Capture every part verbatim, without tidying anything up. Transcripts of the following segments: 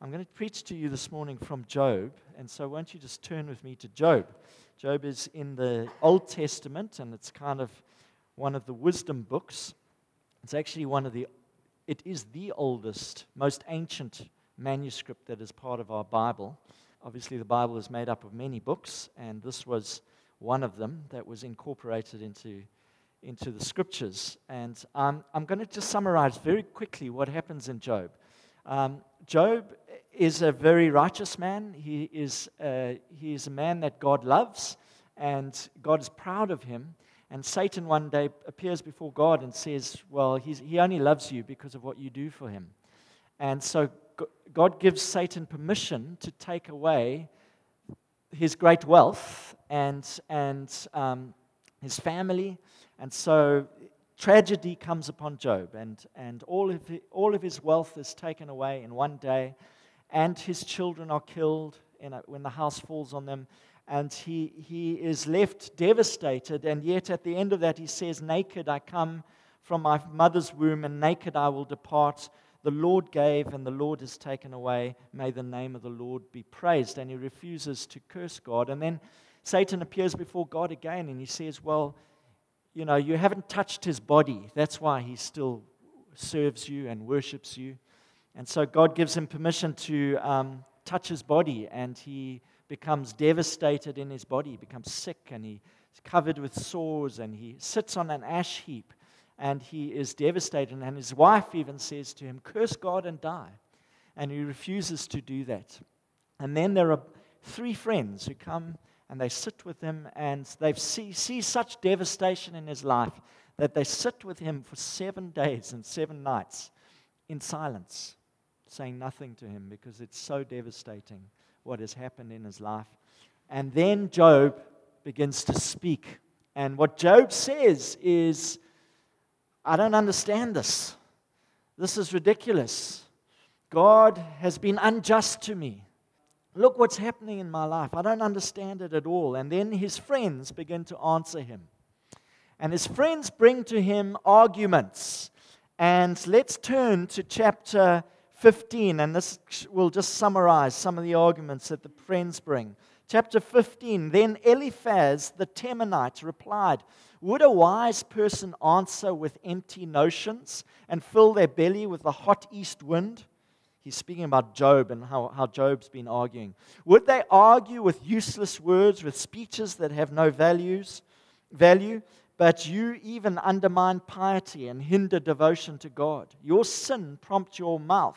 I'm going to preach to you this morning from Job, and so won't you just turn with me to Job. Job is in the Old Testament, and it's kind of one of the wisdom books. It's actually one of the, it is the oldest, most ancient manuscript that is part of our Bible. Obviously, the Bible is made up of many books, and this was one of them that was incorporated into into the scriptures. And um, I'm going to just summarize very quickly what happens in Job. Um, Job is a very righteous man. He is, uh, he is a man that God loves, and God is proud of him. And Satan one day appears before God and says, well, he's, he only loves you because of what you do for him. And so God gives Satan permission to take away his great wealth and, and um, his family. And so tragedy comes upon Job, and, and all of the, all of his wealth is taken away in one day, and his children are killed in a, when the house falls on them, and he, he is left devastated, and yet at the end of that he says, naked I come from my mother's womb, and naked I will depart. The Lord gave, and the Lord has taken away. May the name of the Lord be praised. And he refuses to curse God. And then Satan appears before God again, and he says, well, you know, you haven't touched his body. That's why he still serves you and worships you. And so God gives him permission to um, touch his body, and he becomes devastated in his body. He becomes sick, and he's covered with sores, and he sits on an ash heap, and he is devastated. And his wife even says to him, curse God and die. And he refuses to do that. And then there are three friends who come and they sit with him, and they see, see such devastation in his life that they sit with him for seven days and seven nights in silence, saying nothing to him because it's so devastating what has happened in his life. And then Job begins to speak. And what Job says is, I don't understand this. This is ridiculous. God has been unjust to me. Look what's happening in my life. I don't understand it at all. And then his friends begin to answer him. And his friends bring to him arguments. And let's turn to chapter fifteen. And this will just summarize some of the arguments that the friends bring. Chapter fifteen. Then Eliphaz the Temanite replied, would a wise person answer with empty notions and fill their belly with the hot east wind? He's speaking about Job and how, how Job's been arguing. Would they argue with useless words, with speeches that have no values, value? But you even undermine piety and hinder devotion to God. Your sin prompts your mouth.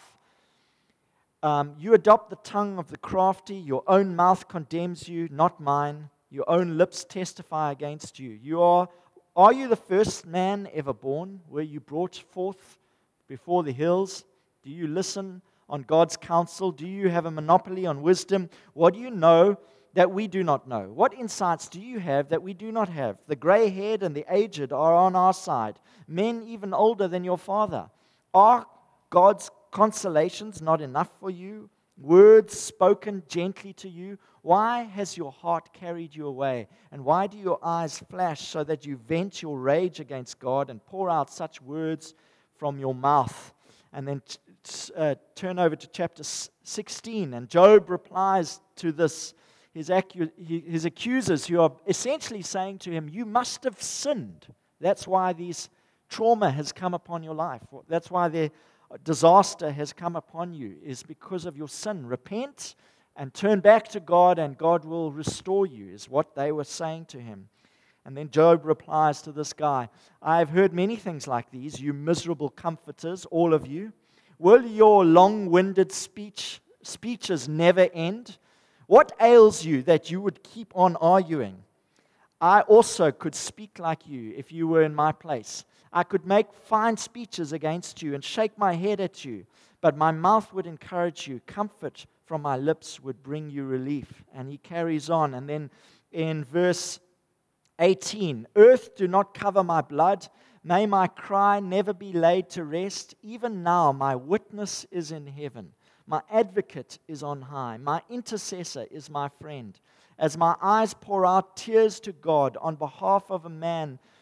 Um, you adopt the tongue of the crafty. Your own mouth condemns you, not mine. Your own lips testify against you. You are, are you the first man ever born? Were you brought forth before the hills? Do you listen on God's counsel? Do you have a monopoly on wisdom? What do you know that we do not know? What insights do you have that we do not have? The gray-haired and the aged are on our side, men even older than your father. Are God's consolations not enough for you? Words spoken gently to you? Why has your heart carried you away? And why do your eyes flash so that you vent your rage against God and pour out such words from your mouth? And then uh, turn over to chapter sixteen. And Job replies to this, his, acu- his accusers, who are essentially saying to him, you must have sinned. That's why this trauma has come upon your life. That's why the disaster has come upon you, is because of your sin. Repent and turn back to God, and God will restore you, is what they were saying to him. And then Job replies to this guy, I have heard many things like these, you miserable comforters, all of you. Will your long-winded speech speeches never end? What ails you that you would keep on arguing? I also could speak like you if you were in my place. I could make fine speeches against you and shake my head at you, but my mouth would encourage you. Comfort from my lips would bring you relief. And he carries on. And then in verse eighteen, earth, do not cover my blood. May my cry never be laid to rest. Even now my witness is in heaven. My advocate is on high. My intercessor is my friend. As my eyes pour out tears to God on behalf of a man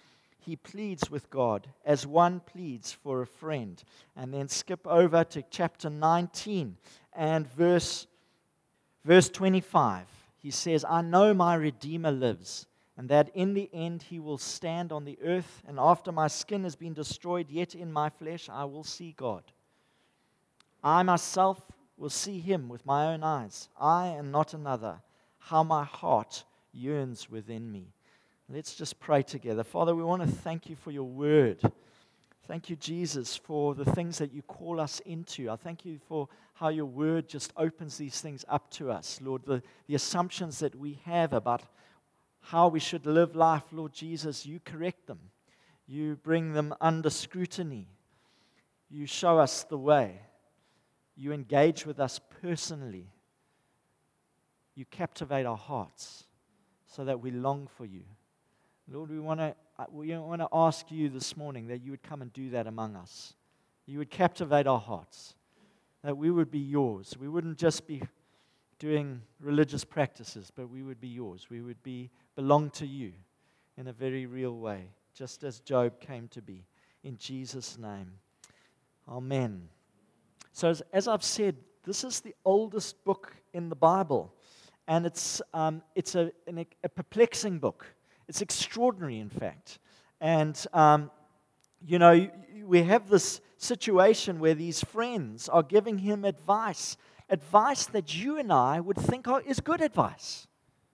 he pleads with God as one pleads for a friend. And then skip over to chapter nineteen and verse, verse twenty-five. He says, I know my Redeemer lives, and that in the end he will stand on the earth, and after my skin has been destroyed, yet in my flesh I will see God. I myself will see him with my own eyes, I and not another. How my heart yearns within me. Let's just pray together. Father, we want to thank you for your word. Thank you, Jesus, for the things that you call us into. I thank you for how your word just opens these things up to us, Lord. The, the assumptions that we have about how we should live life, Lord Jesus, you correct them. You bring them under scrutiny. You show us the way. You engage with us personally. You captivate our hearts so that we long for you. Lord, we want to we want to ask you this morning that you would come and do that among us. You would captivate our hearts, that we would be yours. We wouldn't just be doing religious practices, but we would be yours. We would be belong to you in a very real way, just as Job came to be. In Jesus' name, amen. So as, as I've said, this is the oldest book in the Bible, and it's um, it's a, an, a perplexing book. It's extraordinary, in fact. And, um, you know, we have this situation where these friends are giving him advice, advice that you and I would think are, is good advice.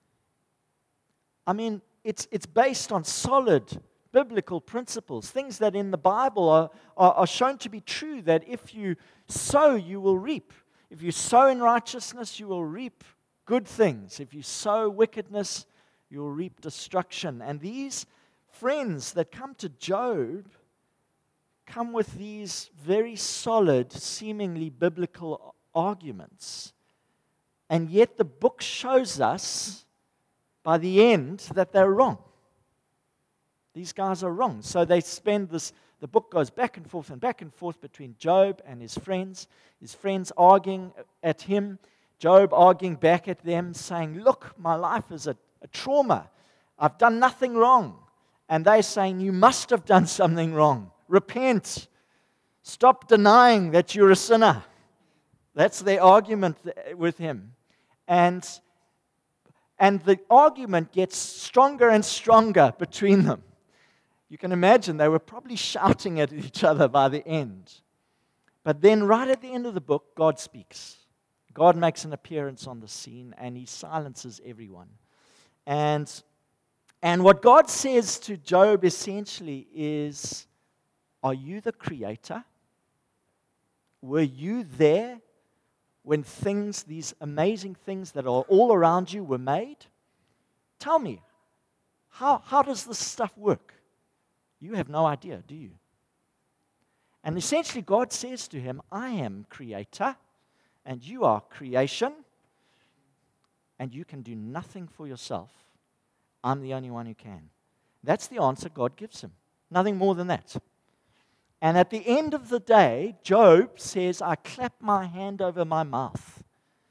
I mean, it's, it's based on solid biblical principles, things that in the Bible are, are, are shown to be true, that if you sow, you will reap. If you sow in righteousness, you will reap good things. If you sow wickedness, you'll reap destruction. And these friends that come to Job come with these very solid, seemingly biblical arguments. And yet the book shows us by the end that they're wrong. These guys are wrong. So they spend this, the book goes back and forth and back and forth between Job and his friends. His friends arguing at him, Job arguing back at them, saying, look, my life is a A trauma. I've done nothing wrong. And they're saying, you must have done something wrong. Repent. Stop denying that you're a sinner. That's their argument with him. And, and the argument gets stronger and stronger between them. You can imagine they were probably shouting at each other by the end. But then right at the end of the book, God speaks. God makes an appearance on the scene, and he silences everyone. And, and what God says to Job essentially is, are you the creator? Were you there when things, these amazing things that are all around you were made? Tell me, how, how does this stuff work? You have no idea, do you? And essentially God says to him, I am creator, and you are creation. And you can do nothing for yourself. I'm the only one who can. That's the answer God gives him. Nothing more than that. And at the end of the day, Job says, I clap my hand over my mouth.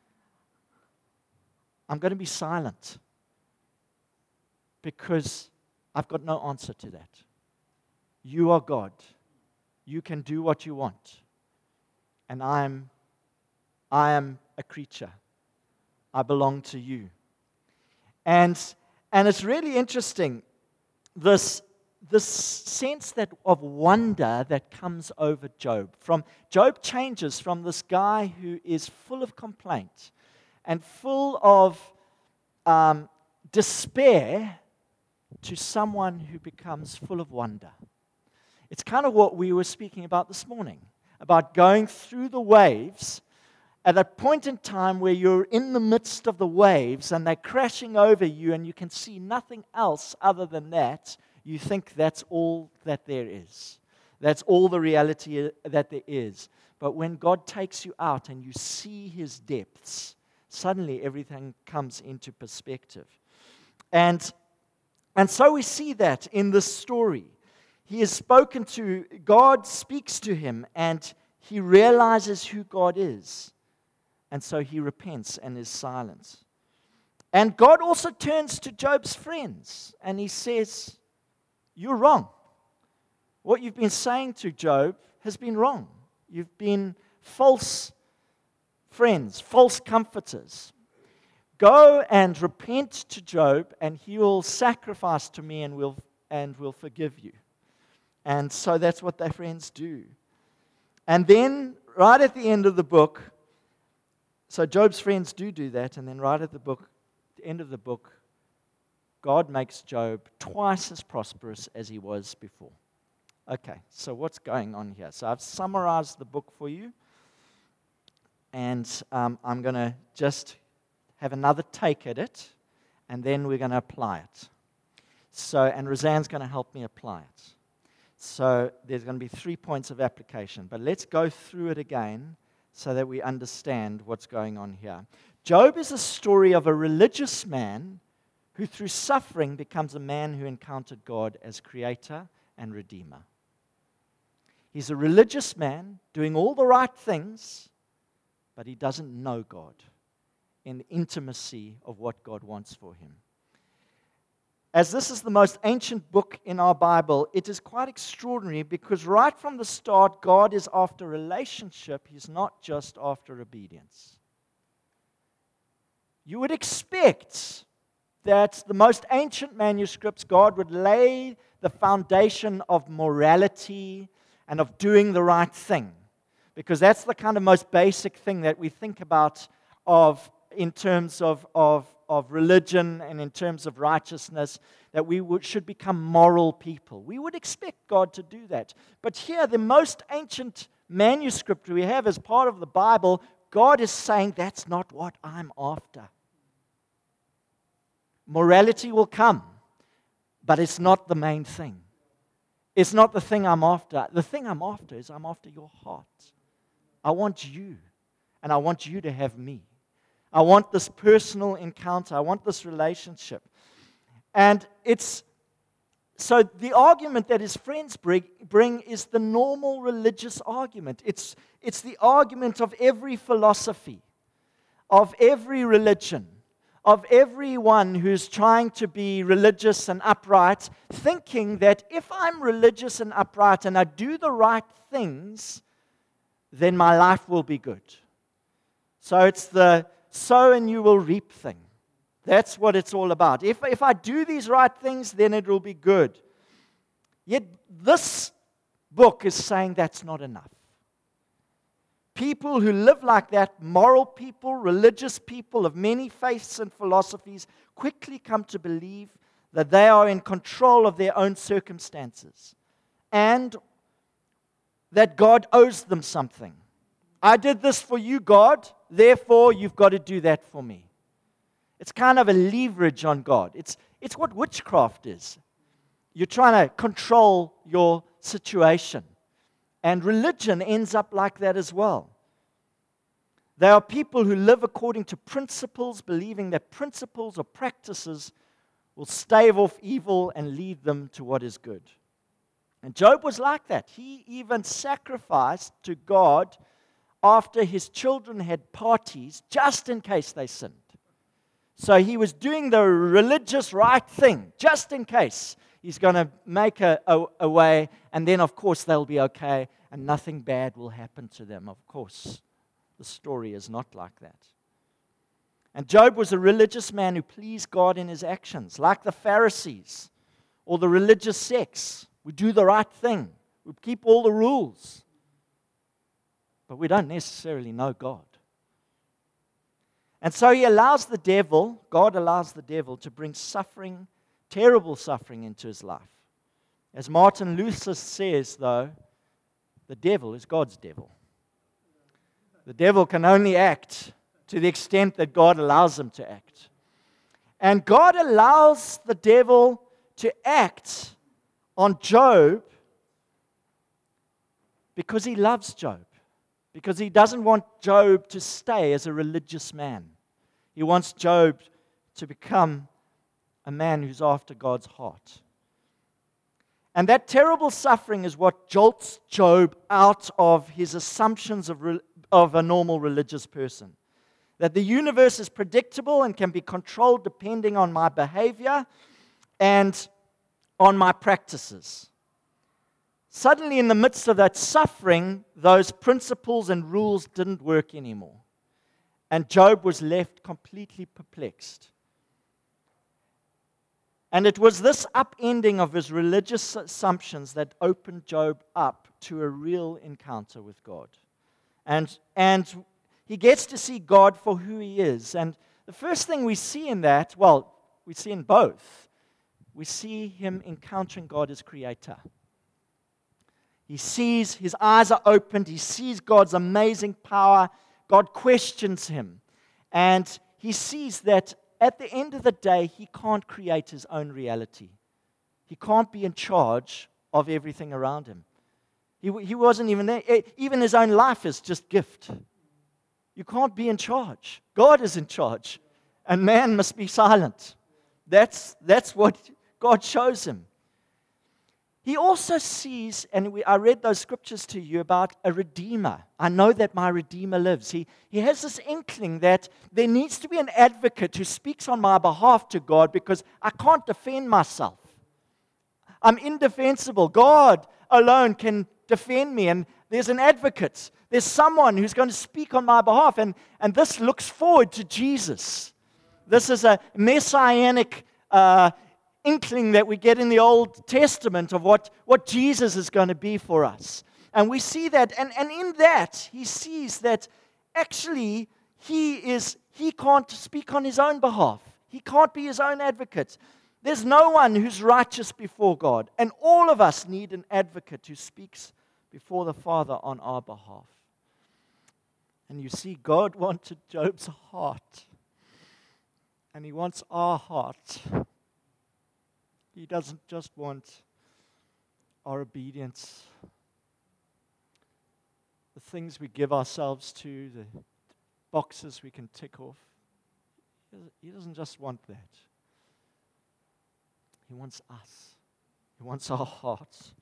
I'm going to be silent because I've got no answer to that. You are God. You can do what you want. And I am, I am a creature. I belong to you. And, and it's really interesting, this, this sense that of wonder that comes over Job. From Job changes from this guy who is full of complaint and full of um, despair to someone who becomes full of wonder. It's kind of what we were speaking about this morning, about going through the waves at a point in time where you're in the midst of the waves and they're crashing over you and you can see nothing else other than that, you think that's all that there is. That's all the reality that there is. But when God takes you out and you see his depths, suddenly everything comes into perspective. And, and so we see that in this story. He is spoken to, God speaks to him, and he realizes who God is. And so he repents and is silent. And God also turns to Job's friends and he says, you're wrong. what you've been saying to Job has been wrong. You've been false friends, false comforters. Go and repent to Job, and he will sacrifice to me and will and will forgive you. And so that's what their friends do. And then, right at the end of the book, so Job's friends do do that, and then right at the book, the end of the book, God makes Job twice as prosperous as he was before. Okay, so what's going on here? So I've summarized the book for you, and um, I'm going to just have another take at it, and then we're going to apply it. So, and Roseanne's going to help me apply it. So there's going to be three points of application, but let's go through it again so that we understand what's going on here. Job is a story of a religious man who through suffering becomes a man who encountered God as creator and redeemer. He's a religious man doing all the right things, but he doesn't know God in the intimacy of what God wants for him. As this is the most ancient book in our Bible, it is quite extraordinary because right from the start, God is after relationship. He's not just after obedience. You would expect that the most ancient manuscripts, God would lay the foundation of morality and of doing the right thing, because that's the kind of most basic thing that we think about of in terms of, of, of religion and in terms of righteousness, that we would, should become moral people. We would expect God to do that. But here, the most ancient manuscript we have as part of the Bible, God is saying, that's not what I'm after. Morality will come, but it's not the main thing. It's not the thing I'm after. The thing I'm after is I'm after your heart. I want you, and I want you to have me. I want this personal encounter. I want this relationship. And it's, so the argument that his friends bring, bring is the normal religious argument. It's, it's the argument of every philosophy, of every religion, of everyone who's trying to be religious and upright, thinking that if I'm religious and upright and I do the right things, then my life will be good. So it's the sow and you will reap thing. That's what it's all about. If, if I do these right things, then it will be good. Yet this book is saying that's not enough. People who live like that, moral people, religious people of many faiths and philosophies, quickly come to believe that they are in control of their own circumstances and that God owes them something. I did this for you, God, therefore you've got to do that for me. It's kind of a leverage on God. It's, it's what witchcraft is. You're trying to control your situation. And religion ends up like that as well. There are people who live according to principles, believing that principles or practices will stave off evil and lead them to what is good. And Job was like that. He even sacrificed to God after his children had parties just in case they sinned. So he was doing the religious right thing just in case. He's going to make a, a, a way, and then, of course, they'll be okay, and nothing bad will happen to them. Of course, the story is not like that. And Job was a religious man who pleased God in his actions, like the Pharisees or the religious sects. We do the right thing. We keep all the rules. But we don't necessarily know God. And so he allows the devil, God allows the devil to bring suffering, terrible suffering into his life. As Martin Luther says, though, the devil is God's devil. The devil can only act to the extent that God allows him to act. And God allows the devil to act on Job because he loves Job. Because he doesn't want Job to stay as a religious man. He wants Job to become a man who's after God's heart. And that terrible suffering is what jolts Job out of his assumptions of, re- of a normal religious person. That the universe is predictable and can be controlled depending on my behavior and on my practices. Suddenly, in the midst of that suffering, those principles and rules didn't work anymore. And Job was left completely perplexed. And it was this upending of his religious assumptions that opened Job up to a real encounter with God. And, and he gets to see God for who he is. And the first thing we see in that, well, we see in both, we see him encountering God as creator. He sees, his eyes are opened, he sees God's amazing power. God questions him. And he sees that at the end of the day, he can't create his own reality. He can't be in charge of everything around him. He, he wasn't even there. Even his own life is just gift. You can't be in charge. God is in charge. And man must be silent. That's, that's what God shows him. He also sees, and we, I read those scriptures to you about a redeemer. I know that my redeemer lives. He, he has this inkling that there needs to be an advocate who speaks on my behalf to God because I can't defend myself. I'm indefensible. God alone can defend me, and there's an advocate. There's someone who's going to speak on my behalf, and, and this looks forward to Jesus. This is a messianic uh inkling that we get in the Old Testament of what, what Jesus is going to be for us. And we see that, and, and in that, he sees that actually he is he can't speak on his own behalf. He can't be his own advocate. There's no one who's righteous before God. And all of us need an advocate who speaks before the Father on our behalf. And you see, God wanted Job's heart. And he wants our heart. He doesn't just want our obedience, the things we give ourselves to, the boxes we can tick off. He doesn't just want that. He wants us. He wants our hearts.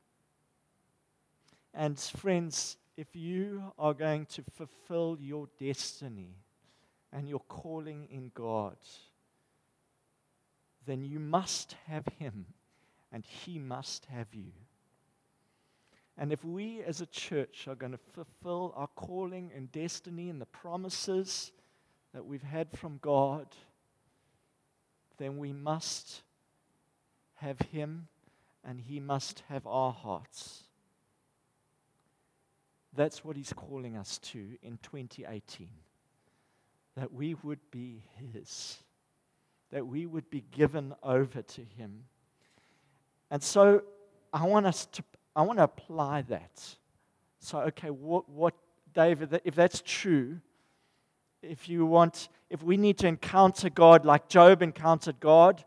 And friends, if you are going to fulfill your destiny and your calling in God, then you must have him, and he must have you. And if we as a church are going to fulfill our calling and destiny and the promises that we've had from God, then we must have him, and he must have our hearts. That's what he's calling us to in twenty eighteen, that we would be his. That we would be given over to him. And so I want us to I want to apply that. So okay, what what David, if that's true, if you want if we need to encounter God like Job encountered God,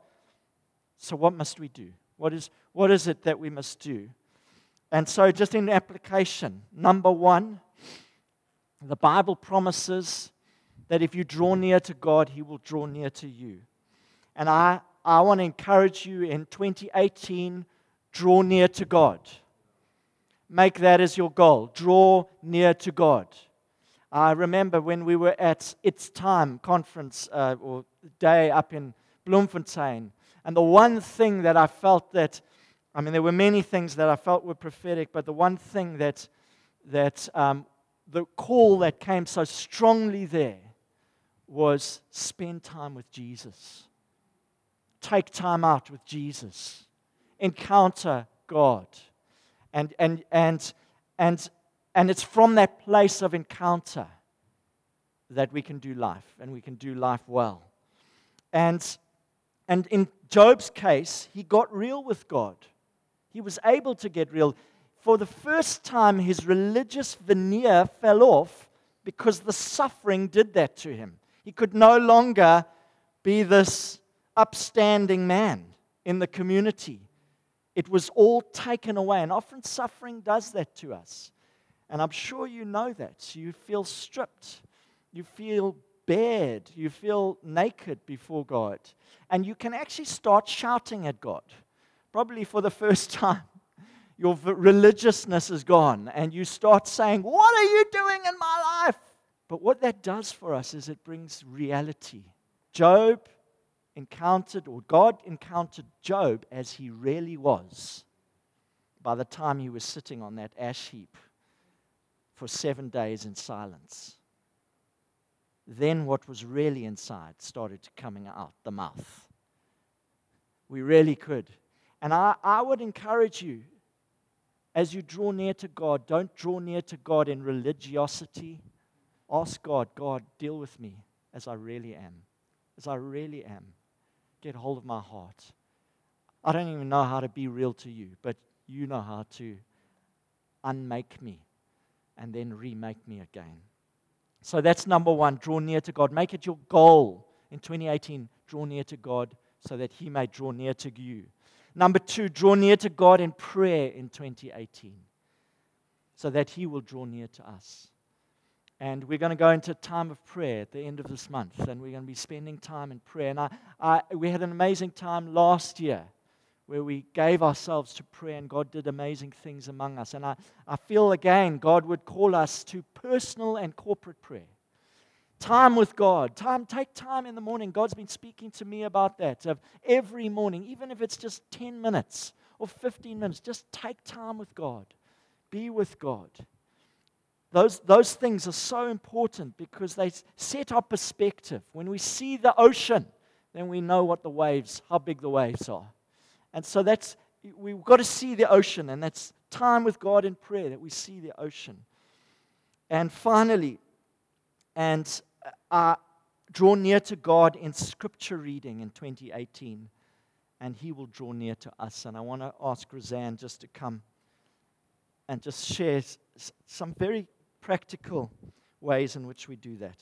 so what must we do? What is what is it that we must do? And so just in application, number one, the Bible promises that if you draw near to God, he will draw near to you. And I, I want to encourage you in twenty eighteen, draw near to God. Make that as your goal. Draw near to God. I remember when we were at It's Time conference uh, or day up in Bloemfontein, and the one thing that I felt that, I mean, there were many things that I felt were prophetic, but the one thing that, that um, the call that came so strongly there was spend time with Jesus. Take time out with Jesus. Encounter God. And and and and and it's from that place of encounter that we can do life, and we can do life well. And and in Job's case, he got real with God. He was able to get real. For the first time, his religious veneer fell off because the suffering did that to him. He could no longer be this upstanding man in the community. It was all taken away. And often suffering does that to us. And I'm sure you know that. You feel stripped. You feel bared. You feel naked before God. And you can actually start shouting at God. Probably for the first time. Your religiousness is gone. And you start saying, "What are you doing in my life?" But what that does for us is it brings reality. Job encountered, or God encountered Job as he really was. by the time he was sitting on that ash heap for seven days in silence, then what was really inside started coming out the mouth. We really could. And I, I would encourage you, as you draw near to God, don't draw near to God in religiosity. Ask God, God, deal with me as I really am. As I really am. Get hold of my heart. I don't even know how to be real to you, but you know how to unmake me and then remake me again. So that's number one, draw near to God. Make it your goal in twenty eighteen, draw near to God so that He may draw near to you. Number two, draw near to God in prayer in twenty eighteen so that He will draw near to us. And we're going to go into a time of prayer at the end of this month, and we're going to be spending time in prayer. And I, I, we had an amazing time last year where we gave ourselves to prayer, and God did amazing things among us. And I, I feel, again, God would call us to personal and corporate prayer. Time with God. Time, take time in the morning. God's been speaking to me about that. Of every morning, even if it's just ten minutes or fifteen minutes, just take time with God. Be with God. Those, those things are so important because they set our perspective. When we see the ocean, then we know what the waves, how big the waves are. And so that's, we've got to see the ocean, and that's time with God in prayer, that we see the ocean. And finally, and uh, draw near to God in scripture reading in twenty eighteen, and He will draw near to us. And I want to ask Roseanne just to come and just share s- some very practical ways in which we do that.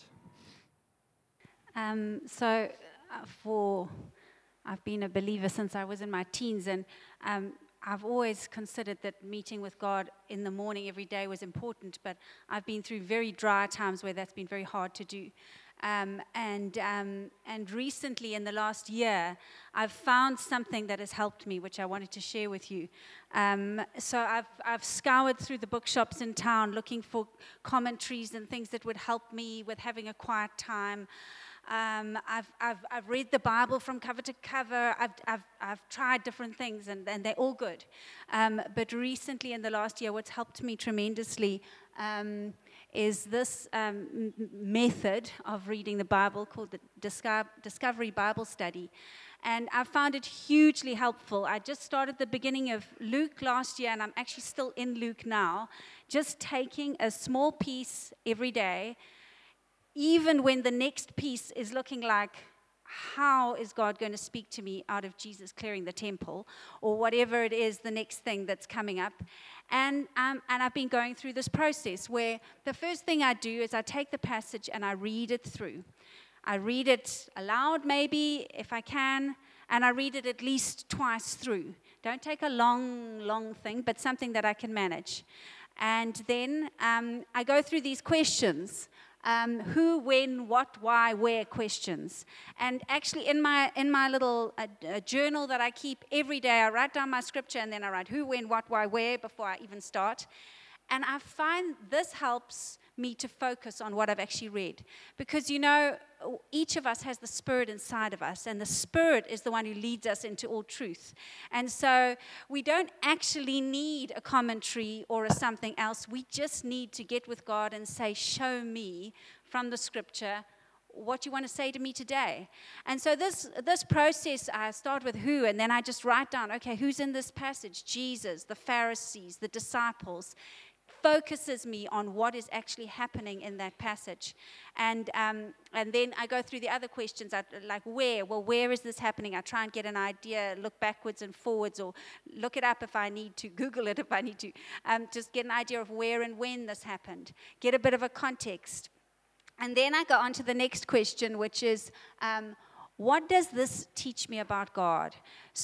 Um, so, uh, for I've been a believer since I was in my teens, and um, I've always considered that meeting with God in the morning every day was important, but I've been through very dry times where that's been very hard to do. Um, and um, and recently, in the last year, I've found something that has helped me, which I wanted to share with you. Um, so I've I've scoured through the bookshops in town looking for commentaries and things that would help me with having a quiet time. Um, I've, I've, I've read the Bible from cover to cover. I've, I've, I've tried different things, and, and they're all good. Um, but recently, in the last year, what's helped me tremendously um, is this um, m- method of reading the Bible called the Disco- Discovery Bible Study. And I found it hugely helpful. I just started the beginning of Luke last year, and I'm actually still in Luke now, just taking a small piece every day, even when the next piece is looking like, how is God going to speak to me out of Jesus clearing the temple, or whatever it is, the next thing that's coming up. And, um, and I've been going through this process where the first thing I do is I take the passage and I read it through. I read it aloud maybe, if I can, and I read it at least twice through. Don't take a long, long thing, but something that I can manage. And then um, I go through these questions. Um, who, when, what, why, where questions. And actually in my in my little uh, uh, journal that I keep every day, I write down my scripture and then I write who, when, what, why, where before I even start. And I find this helps me to focus on what I've actually read. Because, you know, each of us has the Spirit inside of us, and the Spirit is the one who leads us into all truth. And so we don't actually need a commentary or a something else. We just need to get with God and say, show me from the Scripture what you want to say to me today. And so this this process, I start with who, and then I just write down, okay, who's in this passage? Jesus, the Pharisees, the disciples. Focuses me on what is actually happening in that passage. And um, and then I go through the other questions, I, like where? Well, where is this happening? I try and get an idea, look backwards and forwards, or look it up if I need to, Google it if I need to. Um, just get an idea of where and when this happened. Get a bit of a context. And then I go on to the next question, which is, um, what does this teach me about God?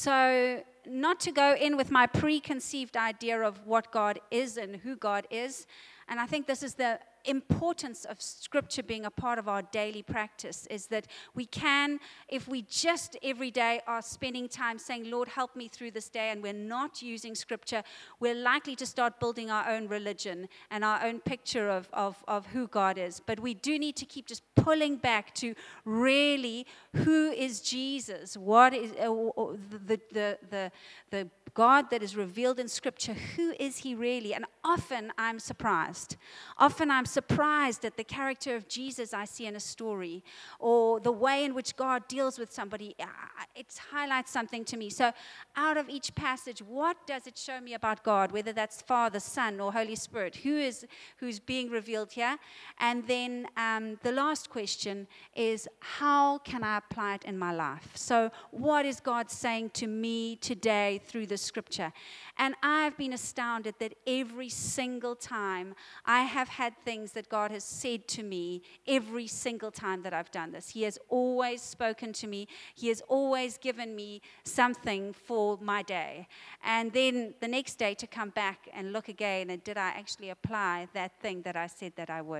So not to go in with my preconceived idea of what God is and who God is. And I think this is the importance of Scripture being a part of our daily practice, is that we can, if we just every day are spending time saying, Lord, help me through this day, and we're not using Scripture, we're likely to start building our own religion and our own picture of, of, of who God is. But we do need to keep just pulling back to really who is Jesus? What is uh, the, the, the, the God that is revealed in Scripture, who is He really? And often I'm surprised. Often I'm surprised at the character of Jesus I see in a story, or the way in which God deals with somebody. It highlights something to me. So out of each passage, what does it show me about God, whether that's Father, Son, or Holy Spirit? Who is who's being revealed here? And then um, the last question is, how can I apply it in my life? So what is God saying to me today through the Scripture? And I've been astounded that every single time I have had things that God has said to me, every single time that I've done this. He has always spoken to me. He has always given me something for my day. And then the next day to come back and look again, and did I actually apply that thing that I said that I would?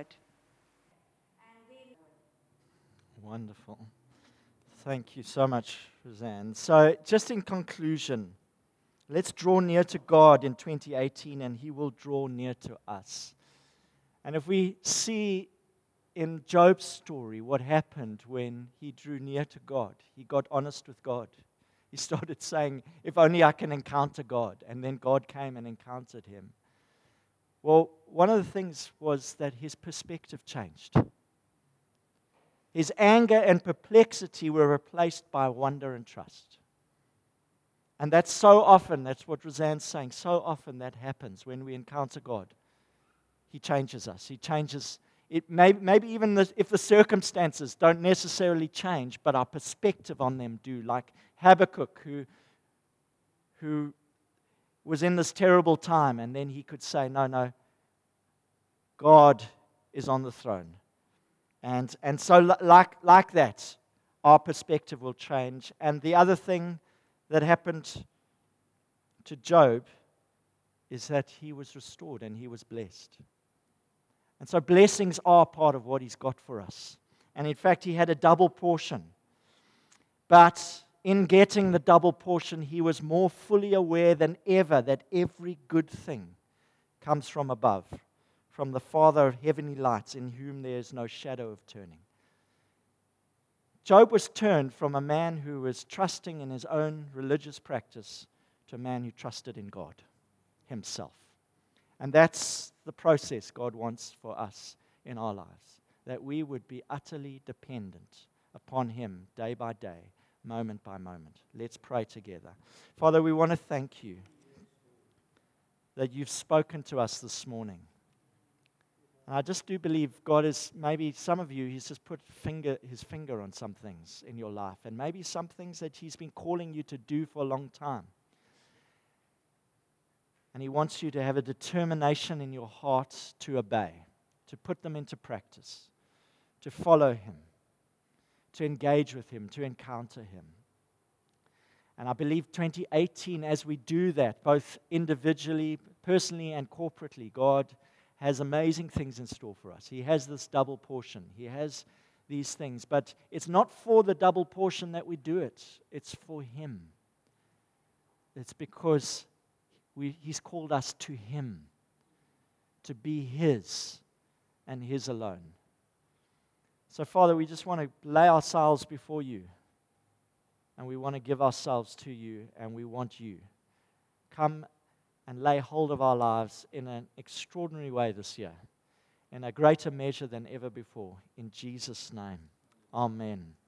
Wonderful. Thank you so much, Roseanne. So, just in conclusion, let's draw near to God in twenty eighteen, and He will draw near to us. And if we see in Job's story what happened when he drew near to God, he got honest with God. He started saying, if only I can encounter God. And then God came and encountered him. Well, one of the things was that his perspective changed. His anger and perplexity were replaced by wonder and trust. And that's so often, that's what Roseanne's saying, so often that happens when we encounter God. He changes us. He changes, it may, maybe even the, if the circumstances don't necessarily change, but our perspective on them do. Like Habakkuk, who, who was in this terrible time, and then he could say, no, no, God is on the throne. And, and so like, like that, our perspective will change. And the other thing that happened to Job is that he was restored and he was blessed. And so blessings are part of what He's got for us. And in fact, he had a double portion. But in getting the double portion, he was more fully aware than ever that every good thing comes from above, from the Father of heavenly lights, in whom there is no shadow of turning. Job was turned from a man who was trusting in his own religious practice to a man who trusted in God Himself. And that's the process God wants for us in our lives, that we would be utterly dependent upon Him day by day, moment by moment. Let's pray together. Father, we want to thank You that You've spoken to us this morning. And I just do believe God is, maybe some of you, He's just put finger, His finger on some things in your life, and maybe some things that He's been calling you to do for a long time. And He wants you to have a determination in your heart to obey, to put them into practice, to follow Him, to engage with Him, to encounter Him. And I believe twenty eighteen, as we do that, both individually, personally, and corporately, God has amazing things in store for us. He has this double portion. He has these things. But it's not for the double portion that we do it. It's for Him. It's because We, he's called us to Him, to be His and His alone. So, Father, we just want to lay ourselves before You, and we want to give ourselves to You, and we want You. Come and lay hold of our lives in an extraordinary way this year, in a greater measure than ever before. In Jesus' name, amen.